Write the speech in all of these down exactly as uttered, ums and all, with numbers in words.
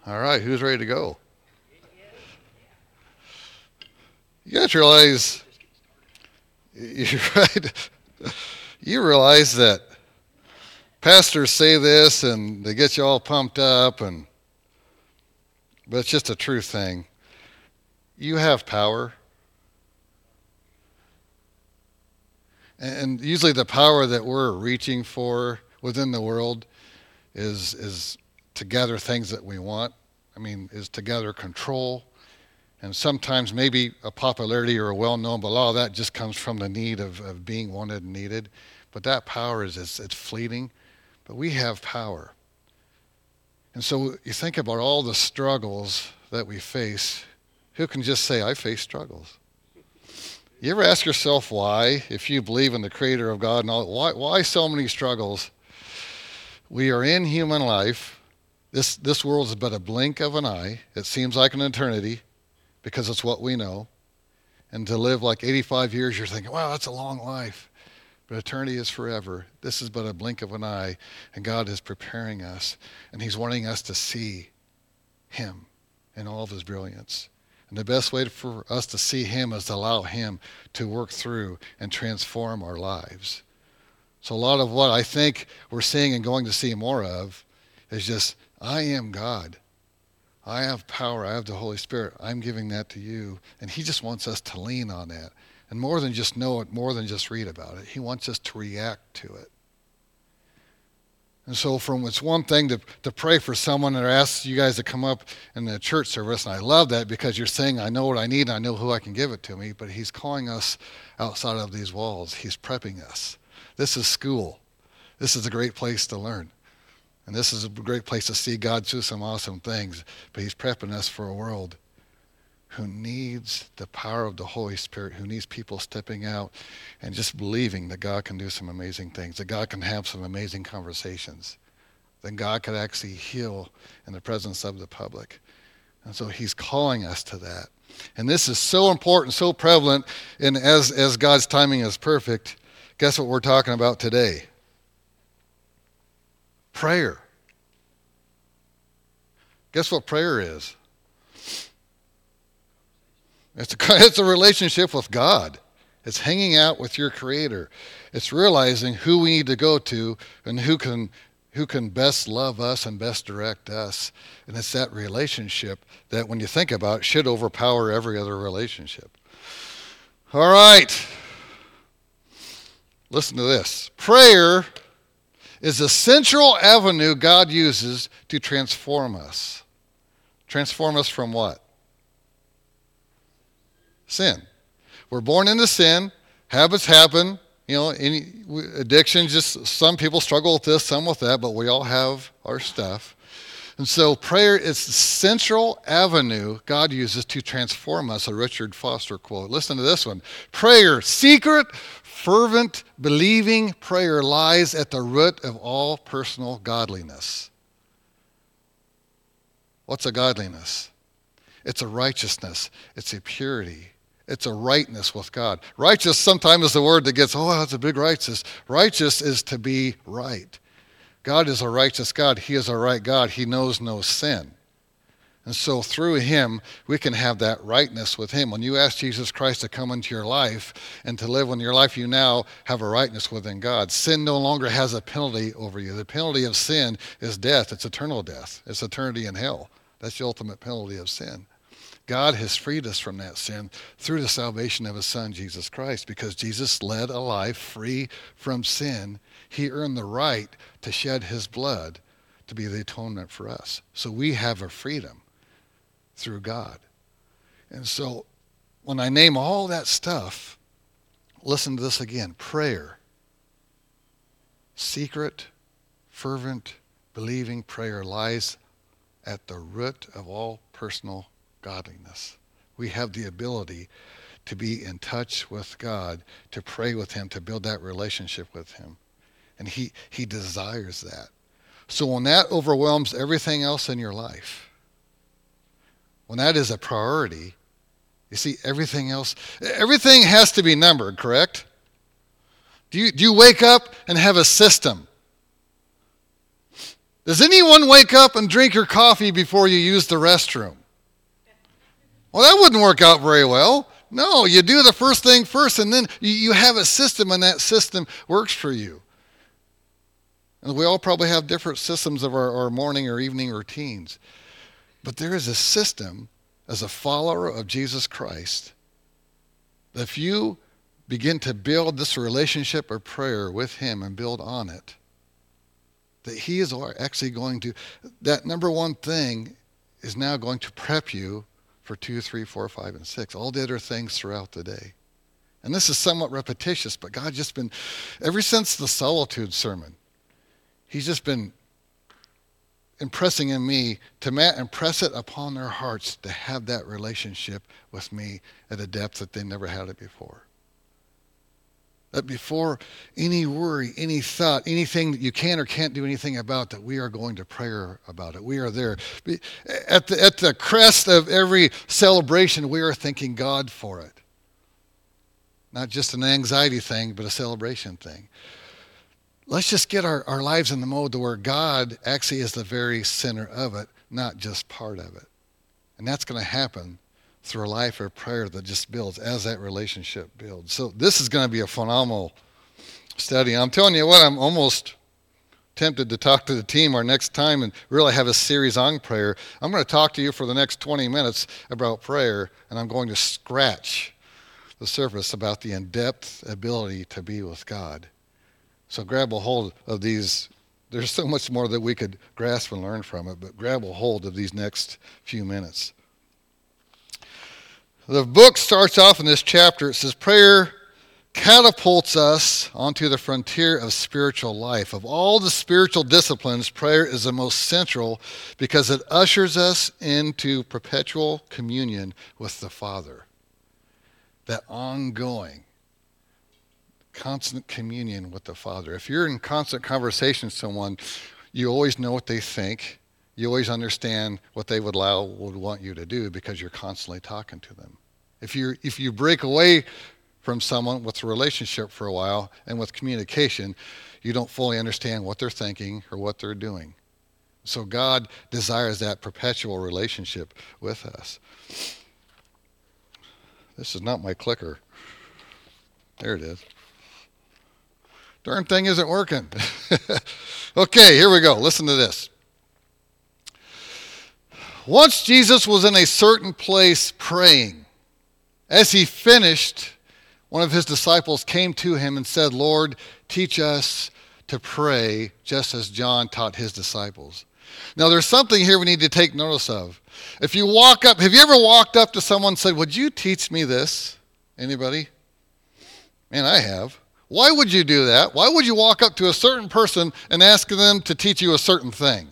All right, who's ready to go? You guys realize, you're right. You realize that pastors say this and they get you all pumped up, and but it's just a true thing. You have power, and usually the power that we're reaching for within the world is is to gather things that we want. I mean, is to gather control, and sometimes maybe a popularity or a well-known, but all of that just comes from the need of, of being wanted and needed. But that power is it's, it's fleeting, but we have power. And so you think about all the struggles that we face. Who can just say, I face struggles? You ever ask yourself why, if you believe in the creator of God and all, why, why so many struggles? We are in human life. This, this world is but a blink of an eye. It seems like an eternity because it's what we know. And to live like eighty-five years, you're thinking, wow, that's a long life. But eternity is forever. This is but a blink of an eye. And God is preparing us. And he's wanting us to see him in all of his brilliance. And the best way for us to see him is to allow him to work through and transform our lives. So a lot of what I think we're seeing and going to see more of is just, I am God. I have power. I have the Holy Spirit. I'm giving that to you. And he just wants us to lean on that. And more than just know it, more than just read about it. He wants us to react to it. And so from it's one thing to, to pray for someone or ask you guys to come up in the church service, and I love that because you're saying, I know what I need and I know who I can give it to me, but he's calling us outside of these walls. He's prepping us. This is school. This is a great place to learn. And this is a great place to see God do some awesome things, but he's prepping us for a world who needs the power of the Holy Spirit, who needs people stepping out and just believing that God can do some amazing things, that God can have some amazing conversations, that God could actually heal in the presence of the public. And so he's calling us to that. And this is so important, so prevalent, and as, as God's timing is perfect, guess what we're talking about today? Prayer. Guess what prayer is? It's a, it's a relationship with God. It's hanging out with your Creator. It's realizing who we need to go to and who can who can best love us and best direct us. And it's that relationship that, when you think about it, should overpower every other relationship. All right. Listen to this. Prayer is a central avenue God uses to transform us. Transform us from what? Sin. We're born into sin. Habits happen. You know, any addiction, just some people struggle with this, some with that, but we all have our stuff. And so prayer is the central avenue God uses to transform us, a Richard Foster quote. Listen to this one. Prayer, secret, fervent, believing prayer lies at the root of all personal godliness. What's a godliness? It's a righteousness. It's a purity. It's a rightness with God. Righteous sometimes is the word that gets, oh, that's a big righteous. Righteous is to be right. God is a righteous God. He is a right God. He knows no sin. And so through him, we can have that rightness with him. When you ask Jesus Christ to come into your life and to live in your life, you now have a rightness within God. Sin no longer has a penalty over you. The penalty of sin is death. It's eternal death. It's eternity in hell. That's the ultimate penalty of sin. God has freed us from that sin through the salvation of his son, Jesus Christ, because Jesus led a life free from sin. He earned the right to shed his blood to be the atonement for us. So we have a freedom through God. And so when I name all that stuff, listen to this again. Prayer. Secret, fervent, believing prayer lies at the root of all personal godliness. We have the ability to be in touch with God, to pray with him, to build that relationship with him. And he, he desires that. So when that overwhelms everything else in your life, when that is a priority, you see, everything else, everything has to be numbered, correct? Do you, do you wake up and have a system? Does anyone wake up and drink your coffee before you use the restroom? Well, that wouldn't work out very well. No, you do the first thing first, and then you have a system, and that system works for you. And we all probably have different systems of our, our morning or evening routines. But there is a system as a follower of Jesus Christ that if you begin to build this relationship of prayer with him and build on it, that he is actually going to, that number one thing is now going to prep you for two, three, four, five, and six, all the other things throughout the day. And this is somewhat repetitious, but God's just been, ever since the solitude sermon, he's just been impressing in me to impress it upon their hearts to have that relationship with me at a depth that they never had it before. That before any worry, any thought, anything that you can or can't do anything about, that we are going to pray about it. We are there. At the, at the crest of every celebration, we are thanking God for it. Not just an anxiety thing, but a celebration thing. Let's just get our, our lives in the mode to where God actually is the very center of it, not just part of it. And that's going to happen through a life of prayer that just builds as that relationship builds. So this is going to be a phenomenal study. I'm telling you what, I'm almost tempted to talk to the team our next time and really have a series on prayer. I'm going to talk to you for the next twenty minutes about prayer, and I'm going to scratch the surface about the in-depth ability to be with God. So grab a hold of these. There's so much more that we could grasp and learn from it, but grab a hold of these next few minutes. The book starts off in this chapter. It says, prayer catapults us onto the frontier of spiritual life. Of all the spiritual disciplines, prayer is the most central because it ushers us into perpetual communion with the Father. That ongoing, constant communion with the Father. If you're in constant conversation with someone, you always know what they think. You always understand what they would allow, would want you to do because you're constantly talking to them. If you if you break away from someone with a relationship for a while and with communication, you don't fully understand what they're thinking or what they're doing. So God desires that perpetual relationship with us. This is not my clicker. There it is. Darn thing isn't working. Okay, here we go. Listen to this. Once Jesus was in a certain place praying. As he finished, one of his disciples came to him and said, Lord, teach us to pray just as John taught his disciples. Now, there's something here we need to take notice of. If you walk up, have you ever walked up to someone and said, would you teach me this? Anybody? Man, I have. Why would you do that? Why would you walk up to a certain person and ask them to teach you a certain thing?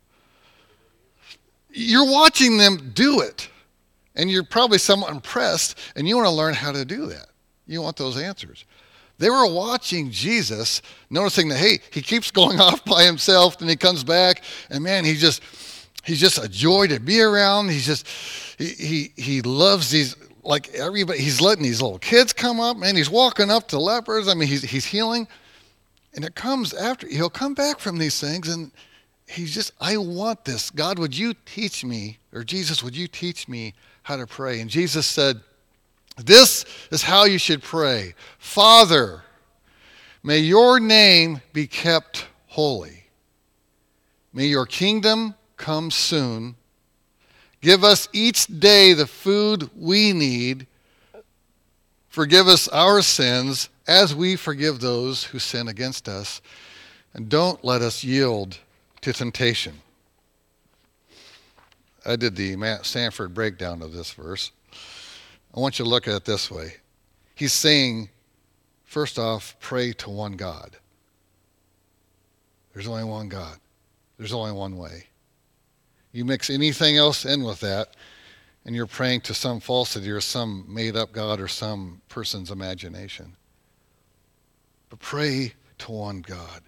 You're watching them do it, and you're probably somewhat impressed, and you want to learn how to do that. You want those answers. They were watching Jesus, noticing that, hey, he keeps going off by himself, then he comes back, and man, he just he's just a joy to be around. He's just, he he, he loves these, like everybody, he's letting these little kids come up, man, he's walking up to lepers. I mean, he's he's healing, and it comes after, he'll come back from these things, and he's just, I want this. God, would you teach me, or Jesus, would you teach me how to pray? And Jesus said, this is how you should pray. Father, may your name be kept holy. May your kingdom come soon. Give us each day the food we need. Forgive us our sins as we forgive those who sin against us. And don't let us yield to temptation. I did the Matt Sanford breakdown of this verse. I want you to look at it this way. He's saying, first off, pray to one God. There's only one God. There's only one way. You mix anything else in with that, and you're praying to some falsity or some made-up God or some person's imagination. But pray to one God.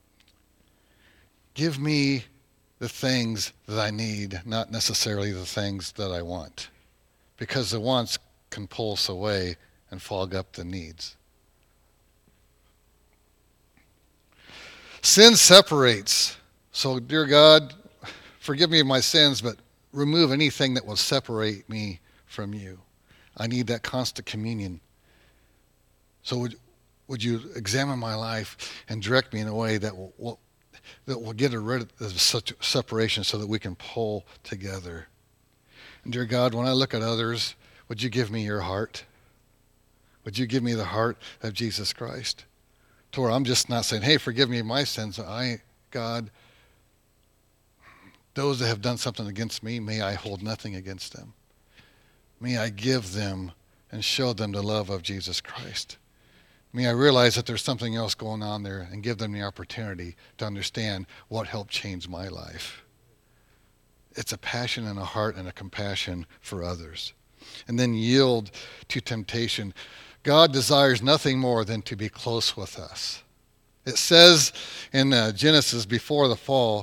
Give me the things that I need, not necessarily the things that I want. Because the wants can pull us away and fog up the needs. Sin separates So, dear God, forgive me of my sins, but remove anything that will separate me from you. I need that constant communion. So would, would you examine my life and direct me in a way that will, will that will get rid of such separation so that we can pull together. And dear God, when I look at others, would you give me your heart? Would you give me the heart of Jesus Christ? To where I'm just not saying, hey, forgive me my sins. I, God, those that have done something against me, may I hold nothing against them. May I give them and show them the love of Jesus Christ. May I realize that there's something else going on there and give them the opportunity to understand what helped change my life. It's a passion and a heart and a compassion for others. And then yield to temptation. God desires nothing more than to be close with us. It says in uh, Genesis before the fall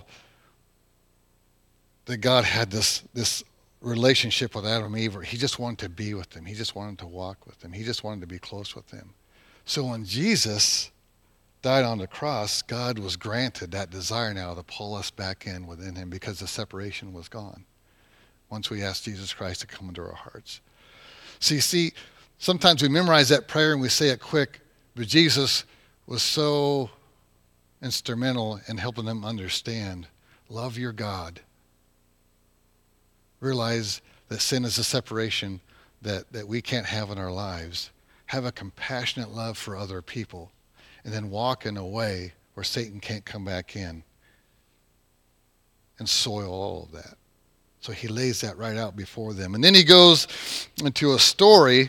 that God had this, this relationship with Adam and Eve where he just wanted to be with them. He just wanted to walk with them. He just wanted to be close with them. So when Jesus died on the cross, God was granted that desire now to pull us back in within him because the separation was gone once we asked Jesus Christ to come into our hearts. See, see, sometimes we memorize that prayer and we say it quick, but Jesus was so instrumental in helping them understand, love your God. Realize that sin is a separation that, that we can't have in our lives. Have a compassionate love for other people, and then walk in a way where Satan can't come back in and soil all of that. So he lays that right out before them. And then he goes into a story.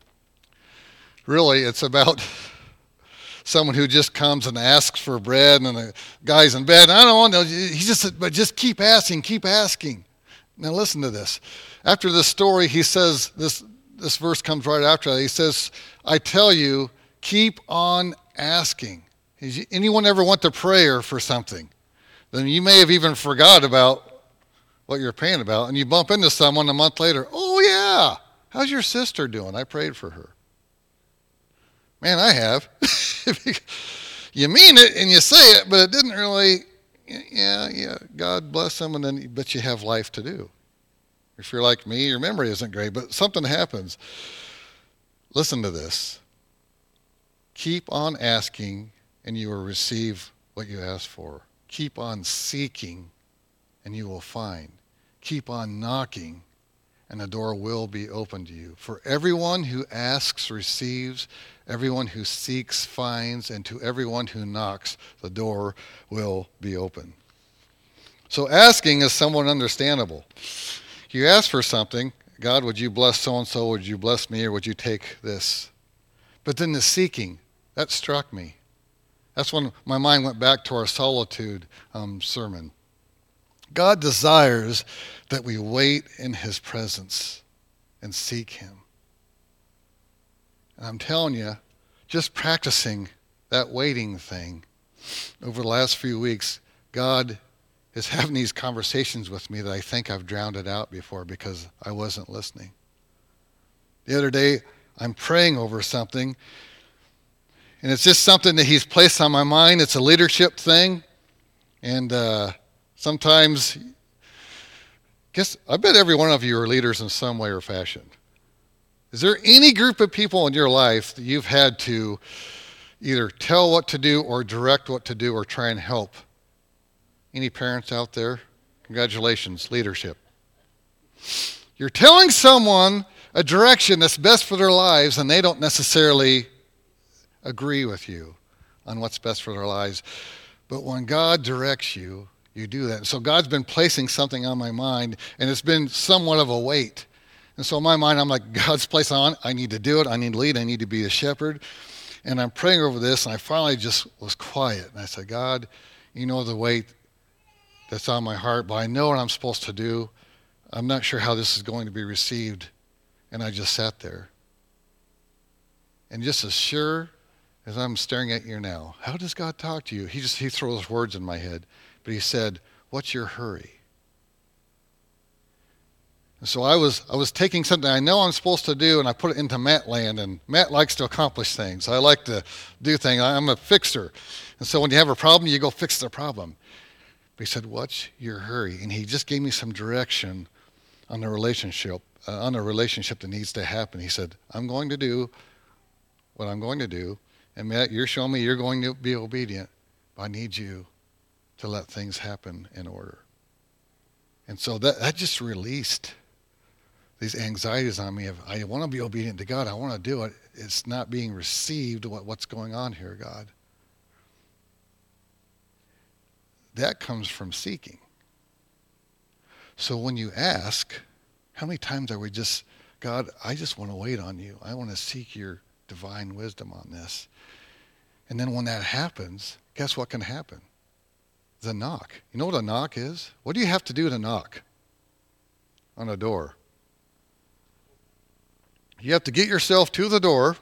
Really, it's about someone who just comes and asks for bread, and the guy's in bed. I don't want to. He just said, but just keep asking, keep asking. Now listen to this. After this story, he says this. This verse comes right after that. He says, I tell you, keep on asking. Has anyone ever went to prayer for something? Then you may have even forgot about what you're praying about, and you bump into someone a month later. Oh, yeah. How's your sister doing? I prayed for her. Man, I have. You mean it and you say it, but it didn't really, yeah, yeah, God bless them, and then, but you have life to do. If you're like me, your memory isn't great, but something happens. Listen to this. Keep on asking, and you will receive what you ask for. Keep on seeking, and you will find. Keep on knocking, and the door will be open to you. For everyone who asks receives, everyone who seeks finds, and to everyone who knocks, the door will be open. So asking is somewhat understandable. You ask for something, God, would you bless so-and-so? Would you bless me? Or would you take this? But then the seeking, that struck me. That's when my mind went back to our solitude um, sermon. God desires that we wait in his presence and seek him. And I'm telling you, just practicing that waiting thing over the last few weeks, God is having these conversations with me that I think I've drowned it out before because I wasn't listening. The other day, I'm praying over something, and it's just something that he's placed on my mind. It's a leadership thing, and uh, sometimes, guess I bet every one of you are leaders in some way or fashion. Is there any group of people in your life that you've had to either tell what to do or direct what to do or try and help? Any parents out there? Congratulations, leadership. You're telling someone a direction that's best for their lives, and they don't necessarily agree with you on what's best for their lives. But when God directs you, you do that. So God's been placing something on my mind, and it's been somewhat of a weight. And so in my mind, I'm like, God's placed on, I need to do it. I need to lead. I need to be a shepherd. And I'm praying over this, and I finally just was quiet. And I said, God, you know the weight that's on my heart, but I know what I'm supposed to do. I'm not sure how this is going to be received. And I just sat there. And just as sure as I'm staring at you now, how does God talk to you? He just, he throws words in my head. But he said, what's your hurry? And so I was I was taking something I know I'm supposed to do, and I put it into Matt land, and Matt likes to accomplish things. I like to do things. I'm a fixer. And so when you have a problem, you go fix the problem. He said, what's your hurry? And he just gave me some direction on the relationship, uh, on a relationship that needs to happen. He said, I'm going to do what I'm going to do. And Matt, you're showing me you're going to be obedient. But I need you to let things happen in order. And so that, that just released these anxieties on me of, I want to be obedient to God. I want to do it. It's not being received. What, what's going on here, God? That comes from seeking. So when you ask, how many times are we just, God, I just want to wait on you. I want to seek your divine wisdom on this. And then when that happens, guess what can happen? The knock. You know what a knock is? What do you have to do to knock on a door? You have to get yourself to the door.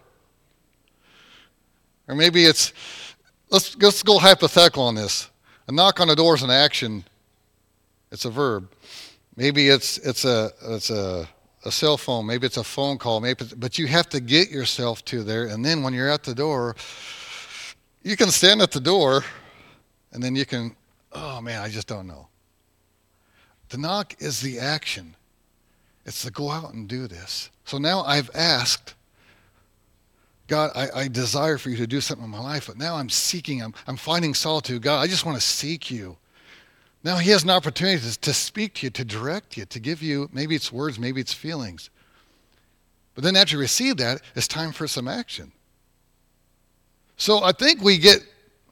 Or maybe it's, let's, let's go hypothetical on this. A knock on a door is an action. It's a verb. Maybe it's it's a it's a, a cell phone. Maybe it's a phone call. Maybe it's, but you have to get yourself to there. And then when you're at the door, you can stand at the door, and then you can, oh man, I just don't know. The knock is the action. It's to go out and do this. So now I've asked, God, I, I desire for you to do something in my life, but now I'm seeking, I'm, I'm finding solitude. God, I just want to seek you. Now he has an opportunity to, to speak to you, to direct you, to give you, maybe it's words, maybe it's feelings. But then after you receive that, it's time for some action. So I think we get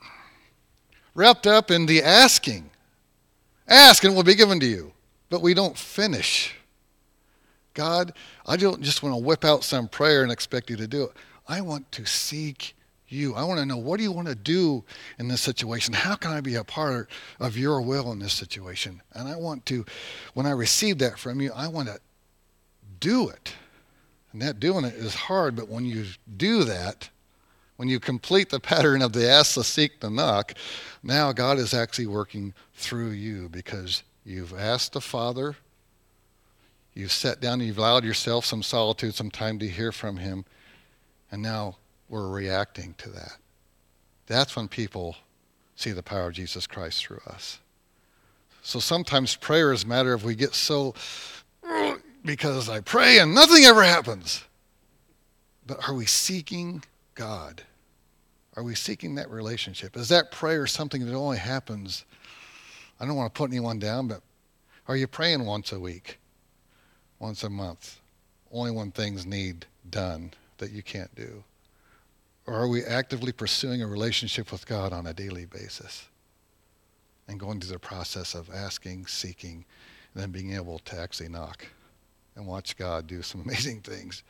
wrapped up in the asking. Ask and it will be given to you. But we don't finish. God, I don't just want to whip out some prayer and expect you to do it. I want to seek you. I want to know, what do you want to do in this situation? How can I be a part of your will in this situation? And I want to, when I receive that from you, I want to do it. And that doing it is hard, but when you do that, when you complete the pattern of the ask, the seek, the knock, now God is actually working through you because you've asked the Father, you've sat down, you've allowed yourself some solitude, some time to hear from him, and now we're reacting to that. That's when people see the power of Jesus Christ through us. So sometimes prayer is a matter of we get so, because I pray and nothing ever happens. But are we seeking God? Are we seeking that relationship? Is that prayer something that only happens? I don't want to put anyone down, but are you praying once a week? Once a month? Only when things need done that you can't do? Or are we actively pursuing a relationship with God on a daily basis and going through the process of asking, seeking, and then being able to actually knock and watch God do some amazing things?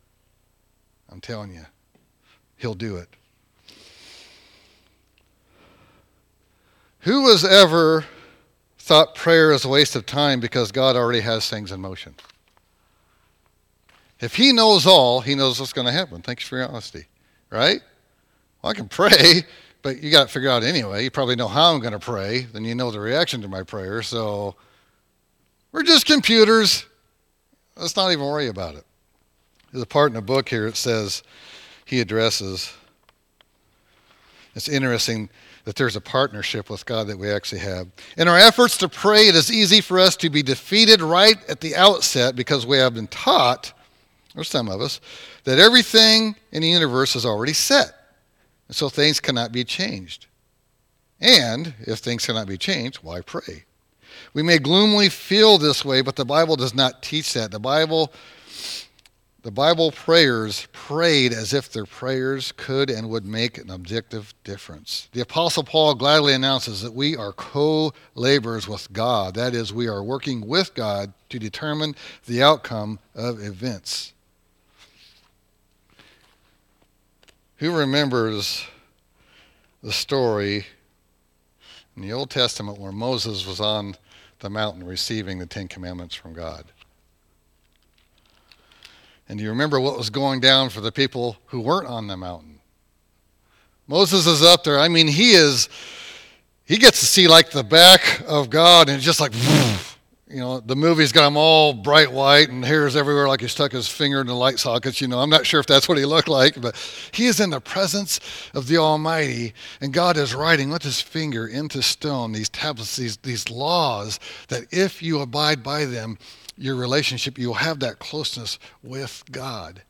I'm telling you, he'll do it. Who has ever thought prayer is a waste of time because God already has things in motion? If he knows all, he knows what's going to happen. Thanks for your honesty. Right? Well, I can pray, but you got to figure out anyway. You probably know how I'm going to pray. Then you know the reaction to my prayer. So we're just computers. Let's not even worry about it. There's a part in the book here that says he addresses. It's interesting that there's a partnership with God that we actually have. In our efforts to pray, it is easy for us to be defeated right at the outset because we have been taught, or some of us, that everything in the universe is already set. And so things cannot be changed. And if things cannot be changed, why pray? We may gloomily feel this way, but the Bible does not teach that. The Bible, the Bible prayers prayed as if their prayers could and would make an objective difference. The Apostle Paul gladly announces that we are co-laborers with God. That is, we are working with God to determine the outcome of events. Who remembers the story in the Old Testament where Moses was on the mountain receiving the Ten Commandments from God? And do you remember what was going down for the people who weren't on the mountain? Moses is up there. I mean, he is, he gets to see like the back of God, and it's just like, you know, the movie's got him all bright white and hairs everywhere like he stuck his finger in the light sockets. You know, I'm not sure if that's what he looked like, but he is in the presence of the Almighty, and God is writing with his finger into stone these tablets, these, these laws that if you abide by them, your relationship, you'll have that closeness with God.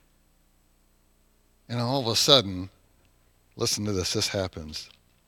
And all of a sudden, listen to this, this happens.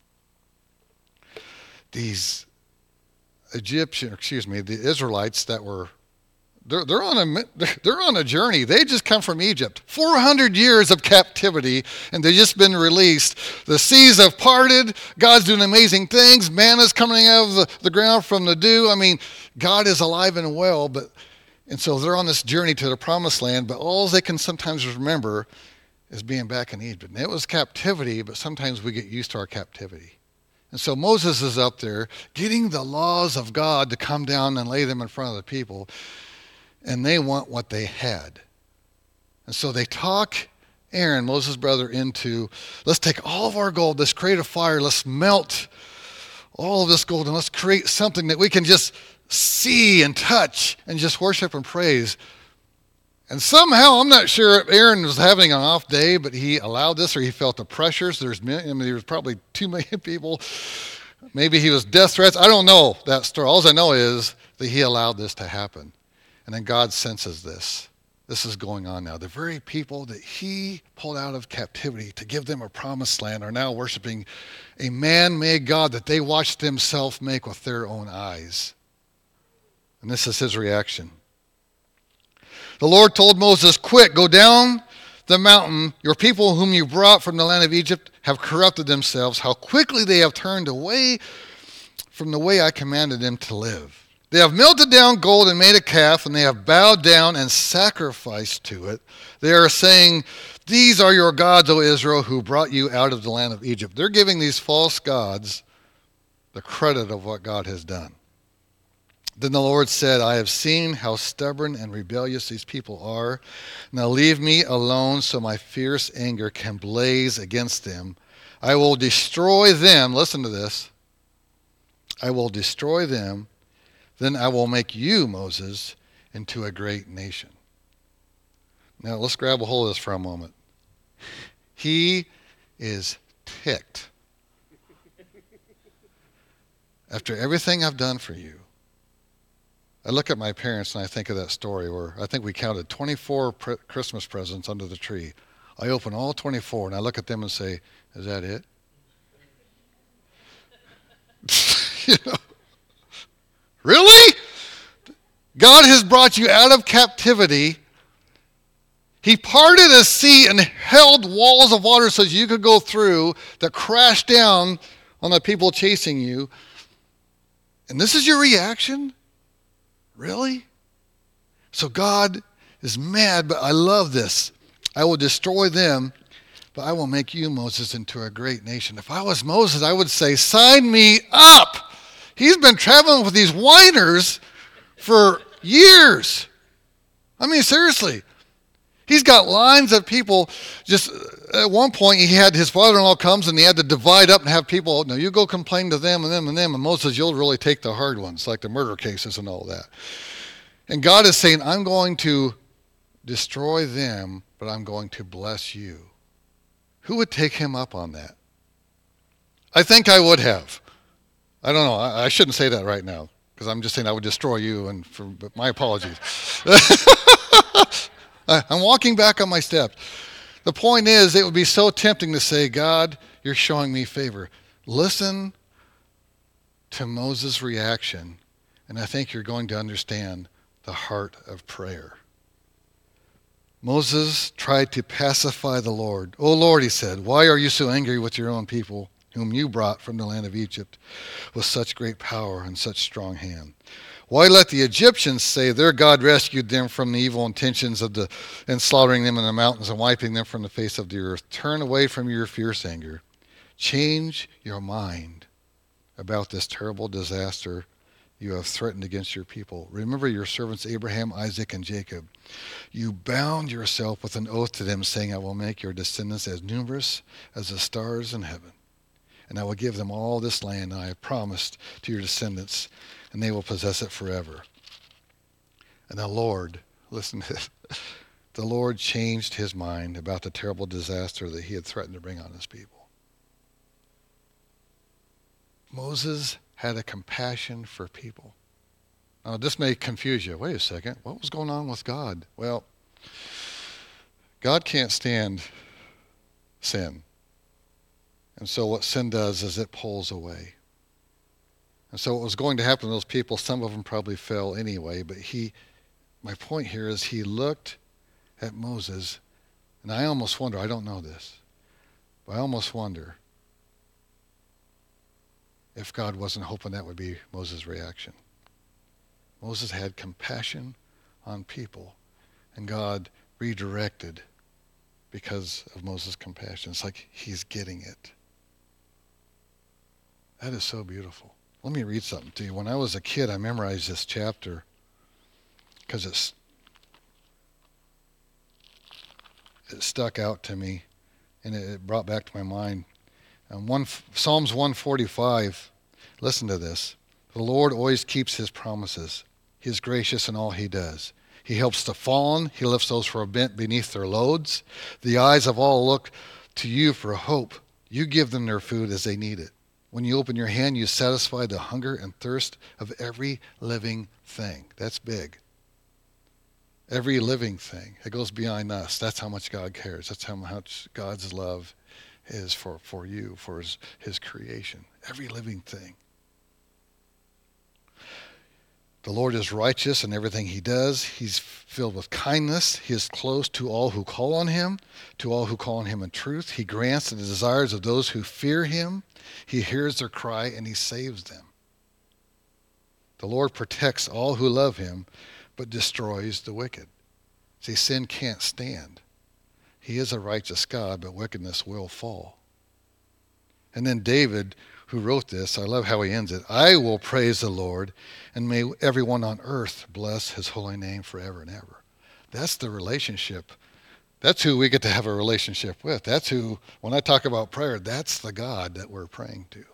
These Egyptian, excuse me, the Israelites that were, they're, they're on a they're on a journey. They just come from Egypt, four hundred years of captivity, and they've just been released. The seas have parted. God's doing amazing things. Manna's coming out of the, the ground from the dew. I mean, God is alive and well. But and so they're on this journey to the promised land. But all they can sometimes remember is being back in Egypt. And it was captivity, but sometimes we get used to our captivity. And so Moses is up there getting the laws of God to come down and lay them in front of the people. And they want what they had. And so they talk Aaron, Moses' brother, into, let's take all of our gold, let's create a fire, let's melt all of this gold, and let's create something that we can just see and touch and just worship and praise. And somehow, I'm not sure if Aaron was having an off day, but he allowed this, or he felt the pressures. There's, I mean, there was probably two million people. Maybe he was death threats. I don't know that story. All I know is that he allowed this to happen. And then God senses this. This is going on now. The very people that he pulled out of captivity to give them a promised land are now worshiping a man-made God that they watched themselves make with their own eyes. And this is his reaction. The Lord told Moses, quick, go down the mountain. Your people whom you brought from the land of Egypt have corrupted themselves. How quickly they have turned away from the way I commanded them to live. They have melted down gold and made a calf, and they have bowed down and sacrificed to it. They are saying, these are your gods, O Israel, who brought you out of the land of Egypt. They're giving these false gods the credit of what God has done. Then the Lord said, I have seen how stubborn and rebellious these people are. Now leave me alone so my fierce anger can blaze against them. I will destroy them. Listen to this. I will destroy them. Then I will make you, Moses, into a great nation. Now let's grab a hold of this for a moment. He is ticked. After everything I've done for you, I look at my parents and I think of that story where I think we counted twenty-four pre- Christmas presents under the tree. I open all twenty-four and I look at them and say, is that it? You know, really? God has brought you out of captivity. He parted a sea and held walls of water so you could go through that crashed down on the people chasing you. And this is your reaction? Really? So God is mad, but I love this. I will destroy them, but I will make you, Moses, into a great nation. If I was Moses, I would say, sign me up. He's been traveling with these whiners for years. I mean, seriously. He's got lines of people. Just at one point, he had his father-in-law comes and he had to divide up and have people, no, you go complain to them and them and them. And Moses, you'll really take the hard ones, like the murder cases and all that. And God is saying, I'm going to destroy them, but I'm going to bless you. Who would take him up on that? I think I would have. I don't know. I, I shouldn't say that right now because I'm just saying I would destroy you, and for but my apologies. I'm walking back on my steps. The point is, it would be so tempting to say, God, you're showing me favor. Listen to Moses' reaction, and I think you're going to understand the heart of prayer. Moses tried to pacify the Lord. Oh Lord, he said, why are you so angry with your own people, whom you brought from the land of Egypt with such great power and such strong hand? Why let the Egyptians say their God rescued them from the evil intentions of the and slaughtering them in the mountains and wiping them from the face of the earth? Turn away from your fierce anger. Change your mind about this terrible disaster you have threatened against your people. Remember your servants Abraham, Isaac, and Jacob. You bound yourself with an oath to them, saying, I will make your descendants as numerous as the stars in heaven. and I will give them all this land I have promised to your descendants, and they will possess it forever. And the Lord, listen to this, the Lord changed his mind about the terrible disaster that he had threatened to bring on his people. Moses had a compassion for people. Now, this may confuse you. Wait a second. What was going on with God? Well, God can't stand sin. And so what sin does is it pulls away. And so what was going to happen to those people, some of them probably fell anyway, but he, my point here is he looked at Moses, and I almost wonder, I don't know this, but I almost wonder if God wasn't hoping that would be Moses' reaction. Moses had compassion on people, and God redirected because of Moses' compassion. It's like he's getting it. That is so beautiful. Let me read something to you. When I was a kid, I memorized this chapter because it's it stuck out to me, and it brought back to my mind. And one Psalms one forty-five, listen to this. The Lord always keeps his promises. He is gracious in all he does. He helps the fallen. He lifts those who are bent beneath their loads. The eyes of all look to you for hope. You give them their food as they need it. When you open your hand, you satisfy the hunger and thirst of every living thing. That's big. Every living thing. It goes beyond us. That's how much God cares. That's how much God's love is for, for you, for his, his creation. Every living thing. The Lord is righteous in everything he does. He's filled with kindness. He is close to all who call on him, to all who call on him in truth. He grants the desires of those who fear him. He hears their cry and he saves them. The Lord protects all who love him, but destroys the wicked. See, sin can't stand. He is a righteous God, but wickedness will fall. And then David, who wrote this, I love how he ends it. I will praise the Lord, and may everyone on earth bless his holy name forever and ever. That's the relationship. That's who we get to have a relationship with. That's who, when I talk about prayer, that's the God that we're praying to.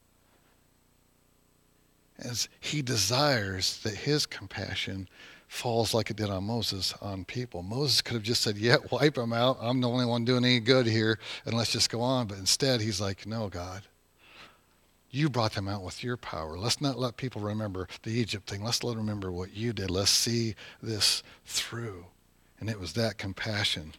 As he desires that his compassion falls like it did on Moses on people. Moses could have just said, yeah, wipe them out. I'm the only one doing any good here, and let's just go on. But instead, he's like, no, God. You brought them out with your power. Let's not let people remember the Egypt thing. Let's let them remember what you did. Let's see this through. And it was that compassion.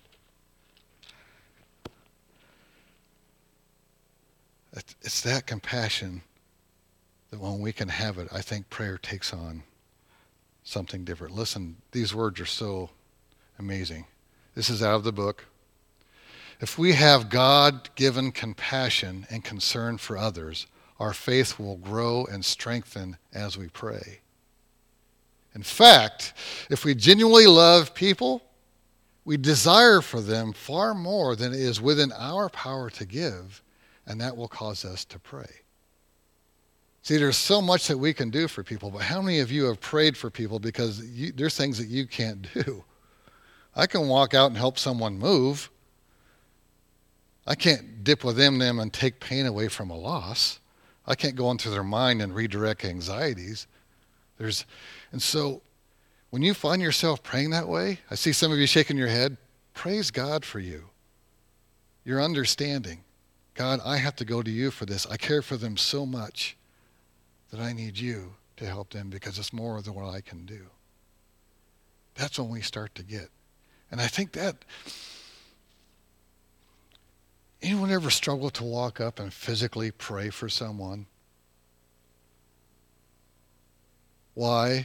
It's that compassion that when we can have it, I think prayer takes on something different. Listen, these words are so amazing. This is out of the book. If we have God-given compassion and concern for others, our faith will grow and strengthen as we pray. In fact, if we genuinely love people, we desire for them far more than it is within our power to give, and that will cause us to pray. See, there's so much that we can do for people, but how many of you have prayed for people because you, there's things that you can't do? I can walk out and help someone move. I can't dip within them and take pain away from a loss. I can't go into their mind and redirect anxieties. There's, and so when you find yourself praying that way, I see some of you shaking your head. Praise God for you. Your understanding. God, I have to go to you for this. I care for them so much that I need you to help them because it's more than what I can do. That's when we start to get. And I think that, anyone ever struggle to walk up and physically pray for someone? Why?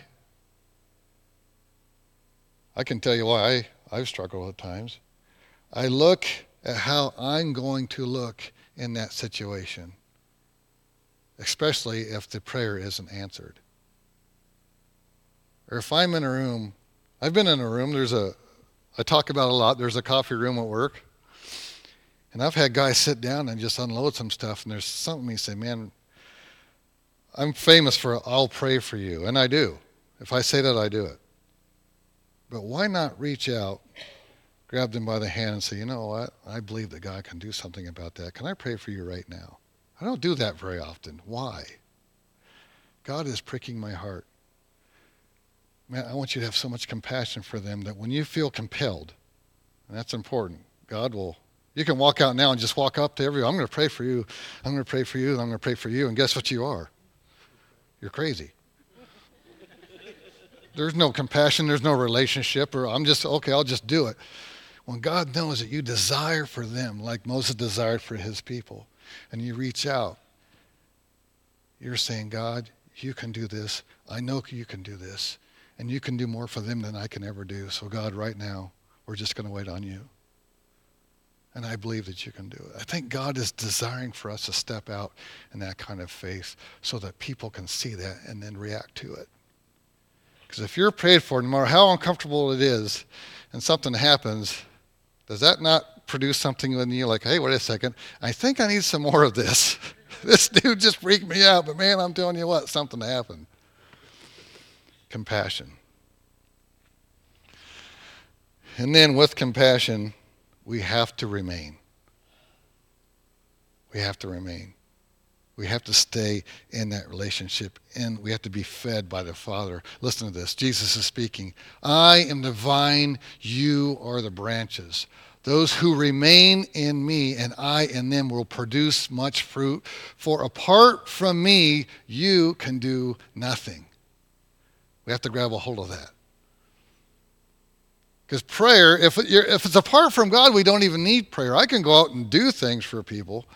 I can tell you why I, I've struggled at times. I look at how I'm going to look in that situation, especially if the prayer isn't answered. Or if I'm in a room, I've been in a room, there's a, I talk about a lot, there's a coffee room at work. And I've had guys sit down and just unload some stuff, and there's something you say, man, I'm famous for I'll pray for you, and I do. If I say that, I do it. But why not reach out, grab them by the hand and say, you know what, I believe that God can do something about that. Can I pray for you right now? I don't do that very often. Why? God is pricking my heart. Man, I want you to have so much compassion for them that when you feel compelled, and that's important, God will, you can walk out now and just walk up to everyone. I'm going to pray for you. I'm going to pray for you. And I'm going to pray for you. And guess what you are? You're crazy. There's no compassion. There's no relationship. Or I'm just, okay, I'll just do it. When God knows that you desire for them like Moses desired for his people, and you reach out, you're saying, God, you can do this. I know you can do this. And you can do more for them than I can ever do. So God, right now, we're just going to wait on you. And I believe that you can do it. I think God is desiring for us to step out in that kind of faith so that people can see that and then react to it. Because if you're prayed for, no matter how uncomfortable it is, and something happens, does that not produce something in you like, hey, wait a second, I think I need some more of this. This dude just freaked me out, but man, I'm telling you what, something happened. Compassion. And then with compassion, we have to remain. We have to remain. We have to stay in that relationship, and we have to be fed by the Father. Listen to this. Jesus is speaking. I am the vine, you are the branches. Those who remain in me and I in them will produce much fruit. For apart from me, you can do nothing. We have to grab a hold of that. Because prayer, if, it, if it's apart from God, we don't even need prayer. I can go out and do things for people,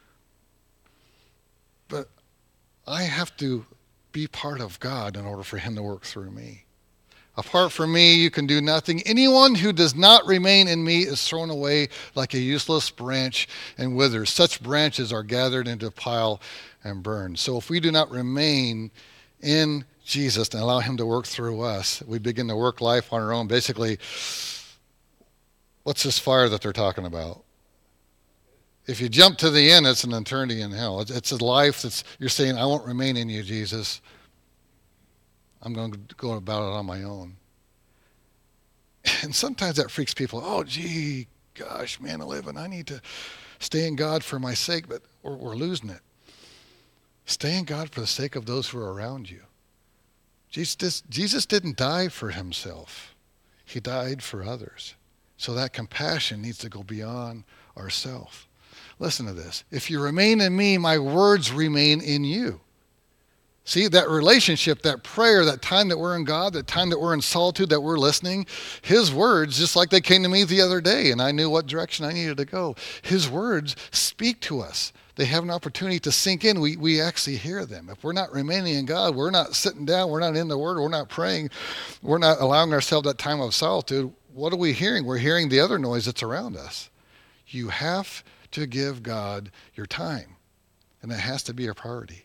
but I have to be part of God in order for him to work through me. Apart from me, you can do nothing. Anyone who does not remain in me is thrown away like a useless branch and withers. Such branches are gathered into a pile and burned. So if we do not remain in Jesus and allow him to work through us, we begin to work life on our own. Basically, what's this fire that they're talking about? If you jump to the end, it's an eternity in hell. It's, it's a life that's, you're saying, I won't remain in you, Jesus. I'm going to go about it on my own. And sometimes that freaks people. Oh, gee, gosh, man, eleven, I need to stay in God for my sake, but we're, we're losing it. Stay in God for the sake of those who are around you. Jesus, Jesus didn't die for himself. He died for others. So that compassion needs to go beyond ourselves. Listen to this. If you remain in me, my words remain in you. See, that relationship, that prayer, that time that we're in God, that time that we're in solitude, that we're listening, his words, just like they came to me the other day, and I knew what direction I needed to go. His words speak to us. They have an opportunity to sink in. We, we actually hear them. If we're not remaining in God, we're not sitting down, we're not in the Word, we're not praying, we're not allowing ourselves that time of solitude, what are we hearing? We're hearing the other noise that's around us. You have to give God your time, and that has to be a priority.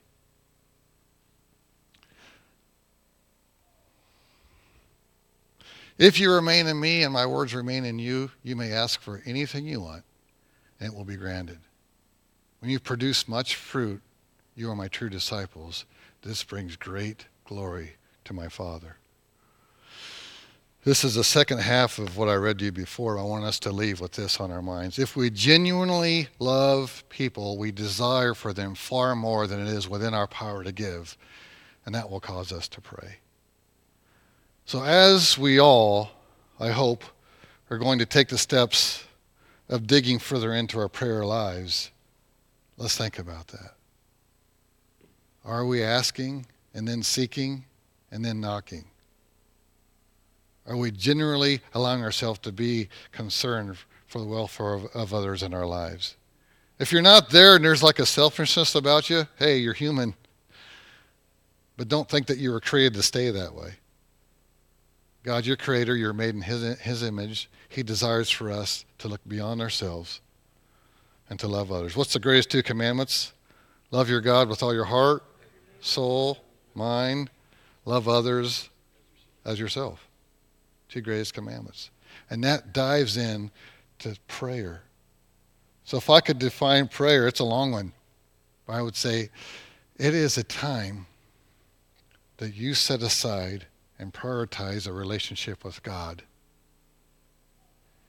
If you remain in me and my words remain in you, you may ask for anything you want, and it will be granted. When you produce much fruit, you are my true disciples. This brings great glory to my Father. This is the second half of what I read to you before. I want us to leave with this on our minds. If we genuinely love people, we desire for them far more than it is within our power to give, and that will cause us to pray. So as we all, I hope, are going to take the steps of digging further into our prayer lives, let's think about that. Are we asking and then seeking and then knocking? Are we generally allowing ourselves to be concerned for the welfare of, of others in our lives? If you're not there and there's like a selfishness about you, hey, you're human. But don't think that you were created to stay that way. God, your creator, you're made in his, his image. He desires for us to look beyond ourselves and to love others. What's the greatest two commandments? Love your God with all your heart, soul, mind. Love others as yourself. Two greatest commandments. And that dives in to prayer. So if I could define prayer, it's a long one. I would say it is a time that you set aside and prioritize a relationship with God.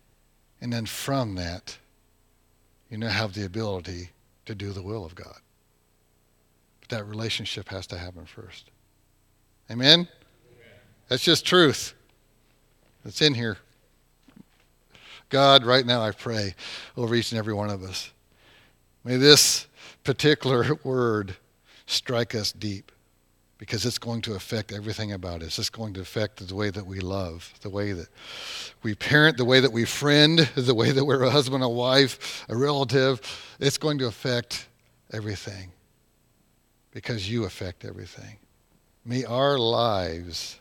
And then from that, you now have the ability to do the will of God. that relationship has to happen first. Amen? Amen. That's just truth. It's in here. God, right now I pray over each and every one of us. May this particular word strike us deep, because it's going to affect everything about us. It's going to affect the way that we love, the way that we parent, the way that we friend, the way that we're a husband, a wife, a relative. It's going to affect everything, because you affect everything. May our lives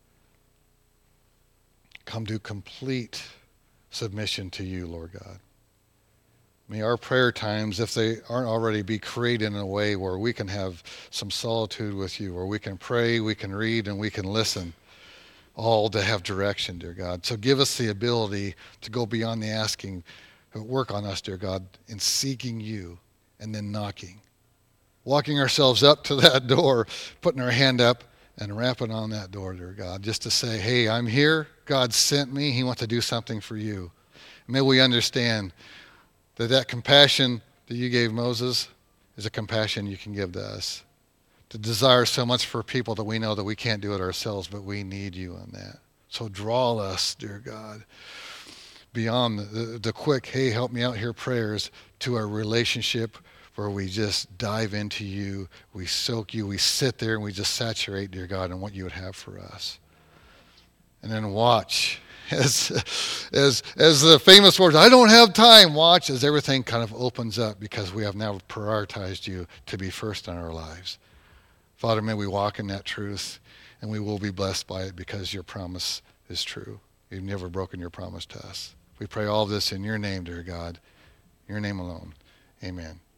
come to complete submission to you, Lord God. May our prayer times, if they aren't already, be created in a way where we can have some solitude with you, where we can pray, we can read, and we can listen, all to have direction, dear God. So give us the ability to go beyond the asking. Work on us, dear God, in seeking you and then knocking. Walking ourselves up to that door, putting our hand up and rapping on that door, dear God, just to say, hey, I'm here. God sent me. He wants to do something for you. May we understand that that compassion that you gave Moses is a compassion you can give to us. To desire so much for people that we know that we can't do it ourselves, but we need you on that. So draw us, dear God, beyond the, the, the quick, hey, help me out here prayers, to a relationship where we just dive into you, we soak you, we sit there and we just saturate, dear God, in what you would have for us. And then watch as as as the famous words, I don't have time, watch as everything kind of opens up, because we have now prioritized you to be first in our lives. Father, may we walk in that truth, and we will be blessed by it, because your promise is true. You've never broken your promise to us. We pray all this in your name, dear God, your name alone. Amen.